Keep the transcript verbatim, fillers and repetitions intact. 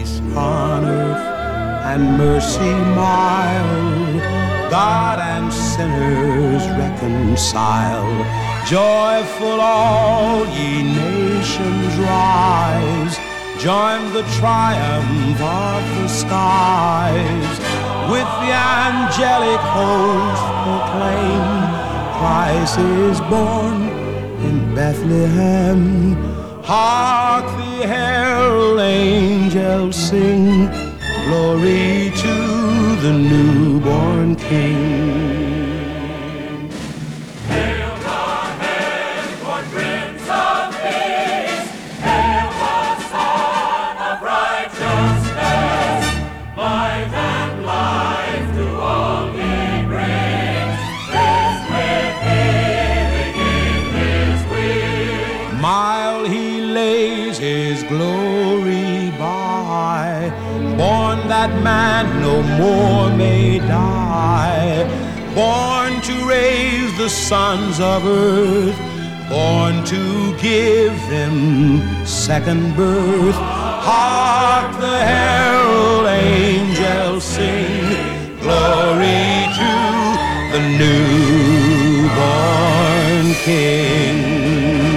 peace on earth and mercy mild, God and sinners reconcile. Joyful all ye nations rise, join the triumph of the skies. With the angelic host proclaim, Christ is born in Bethlehem. Hark the herald angels sing, glory to the newborn King. While he lays his glory by, born that man no more may die, born to raise the sons of earth, born to give them second birth. Hark the herald angels sing, glory to the newborn King.